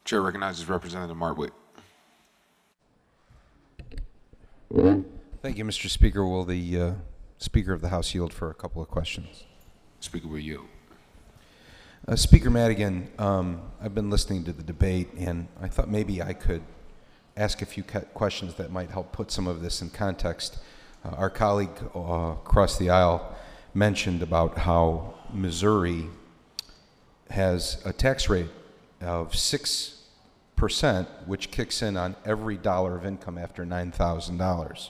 Chair recognizes Representative Martwick. Thank you, Mr. Speaker. Will the Speaker of the House yield for a couple of questions? Speaker will yield. Speaker Madigan, I've been listening to the debate, and I thought maybe I could ask a few questions that might help put some of this in context. Our colleague across the aisle mentioned about how Missouri has a tax rate of 6%, which kicks in on every dollar of income after $9,000.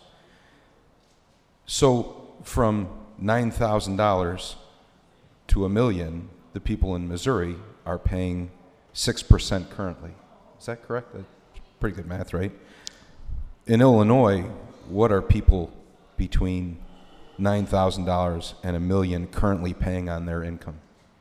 So from $9,000 to $1 million, the people in Missouri are paying 6% currently. Is that correct? That's pretty good math, right? In Illinois, what are people between $9,000 and $1 million currently paying on their income?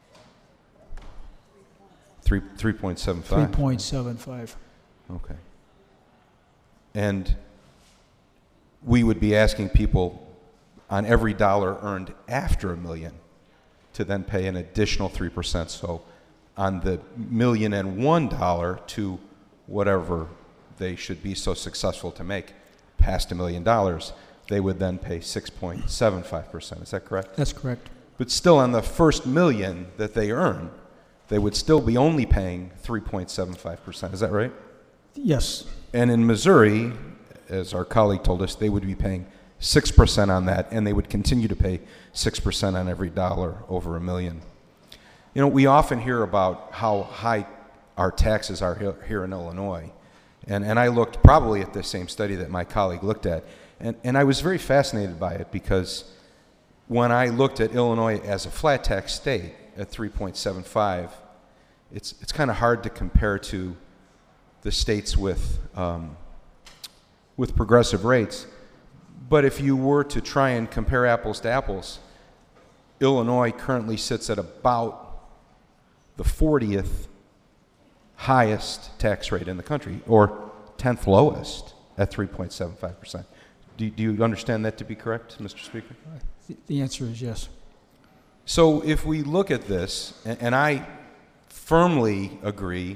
3.75. 3.75. Okay. And we would be asking people on every dollar earned after $1 million to then pay an additional 3%. So on the $1,001 to whatever they should be so successful to make past $1 million, they would then pay 6.75%. Is that correct? That's correct. But still on the first $1 million that they earn, they would still be only paying 3.75%. Is that right? Yes. And in Missouri, as our colleague told us, they would be paying 6% on that, and they would continue to pay 6% on every dollar over $1 million. You know, we often hear about how high our taxes are here in Illinois, and I looked probably at the same study that my colleague looked at, and I was very fascinated by it because when I looked at Illinois as a flat tax state at 3.75, it's kind of hard to compare to the states with progressive rates. But if you were to try and compare apples to apples, Illinois currently sits at about the 40th highest tax rate in the country, or 10th lowest at 3.75%. Do you understand that to be correct, Mr. Speaker? The answer is yes. So if we look at this, and I firmly agree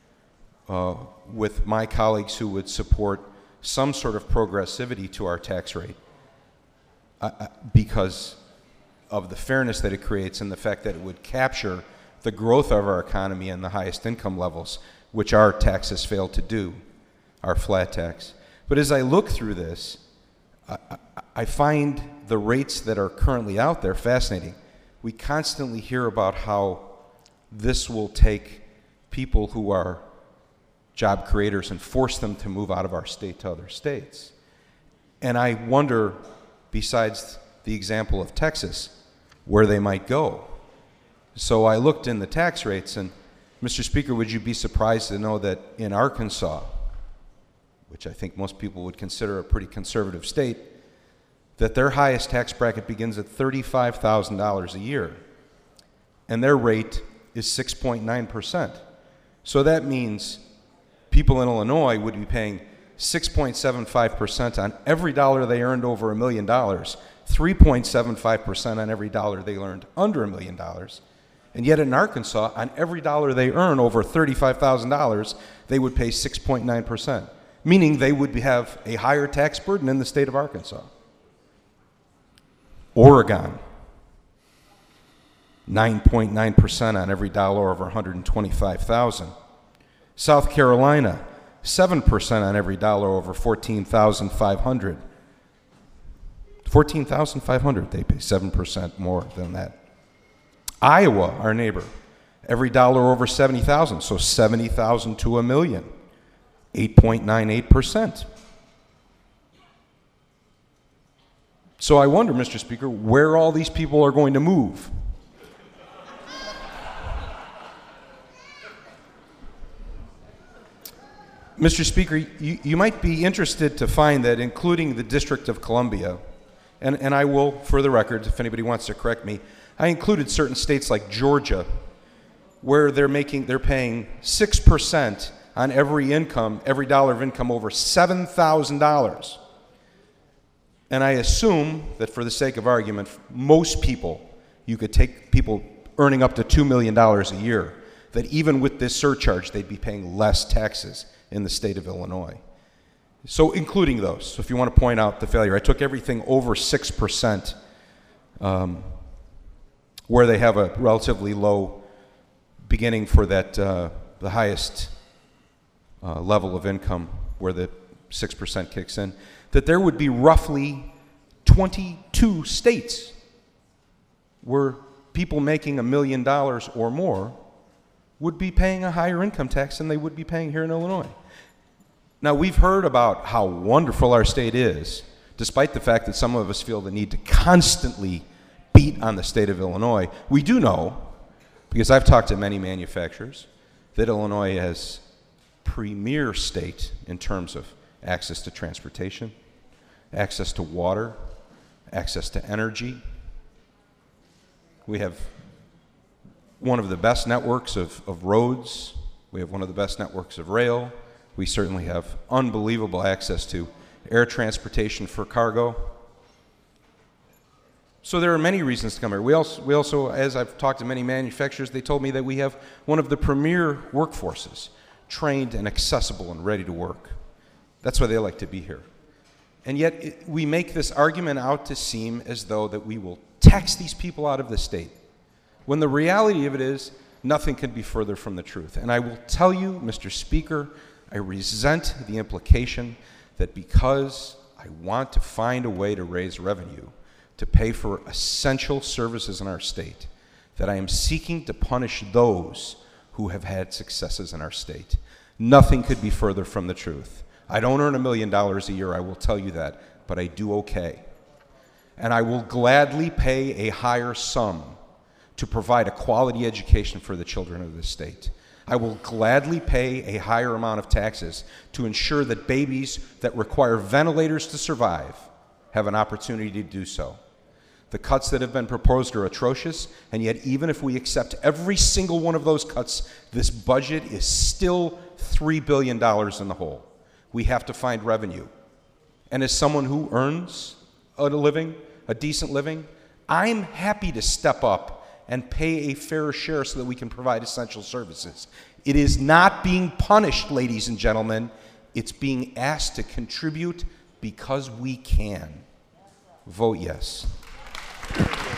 with my colleagues who would support some sort of progressivity to our tax rate because of the fairness that it creates and the fact that it would capture the growth of our economy and the highest income levels, which our taxes fail to do, our flat tax. But as I look through this, I find the rates that are currently out there fascinating. We constantly hear about how this will take people who are job creators and force them to move out of our state to other states. And I wonder, besides the example of Texas, where they might go. So I looked in the tax rates, and Mr. Speaker, would you be surprised to know that in Arkansas, which I think most people would consider a pretty conservative state, that their highest tax bracket begins at $35,000 a year, and their rate is 6.9%. So that means people in Illinois would be paying 6.75% on every dollar they earned over $1 million, 3.75% on every dollar they earned under $1 million, and yet in Arkansas, on every dollar they earn over $35,000, they would pay 6.9%, meaning they would have a higher tax burden in the state of Arkansas. Oregon, 9.9% on every dollar over $125,000. South Carolina, 7% on every dollar over $14,500. $14,500, they pay 7% more than that. Iowa, our neighbor, every dollar over $70,000, so $70,000 to $1 million, 8.98%. So I wonder, Mr. Speaker, where all these people are going to move. Mr. Speaker, you might be interested to find that including the District of Columbia, and I will, for the record, if anybody wants to correct me, I included certain states like Georgia, where they're paying 6% on every dollar of income over $7,000. And I assume that for the sake of argument, most people, you could take people earning up to $2 million a year, that even with this surcharge, they'd be paying less taxes in the state of Illinois. So including those. So if you want to point out the failure, I took everything over 6%, where they have a relatively low beginning for that, the highest level of income, where the 6% kicks in, that there would be roughly 22 states where people making $1 million or more would be paying a higher income tax than they would be paying here in Illinois. Now, we've heard about how wonderful our state is, despite the fact that some of us feel the need to constantly beat on the state of Illinois. We do know, because I've talked to many manufacturers, that Illinois is premier state in terms of access to transportation, access to water, access to energy. We have one of the best networks of roads. We have one of the best networks of rail. We certainly have unbelievable access to air transportation for cargo. So there are many reasons to come here. We also, as I've talked to many manufacturers, they told me that we have one of the premier workforces, trained and accessible and ready to work. That's why they like to be here. And yet we make this argument out to seem as though that we will tax these people out of the state, when the reality of it is nothing could be further from the truth. And I will tell you, Mr. Speaker, I resent the implication that because I want to find a way to raise revenue to pay for essential services in our state, that I am seeking to punish those who have had successes in our state. Nothing could be further from the truth. I don't earn $1 million a year, I will tell you that, but I do okay. And I will gladly pay a higher sum to provide a quality education for the children of this state. I will gladly pay a higher amount of taxes to ensure that babies that require ventilators to survive have an opportunity to do so. The cuts that have been proposed are atrocious, and yet even if we accept every single one of those cuts, this budget is still $3 billion in the hole. We have to find revenue. And as someone who earns a living, a decent living, I'm happy to step up and pay a fair share so that we can provide essential services. It is not being punished, ladies and gentlemen. It's being asked to contribute because we can. Vote yes.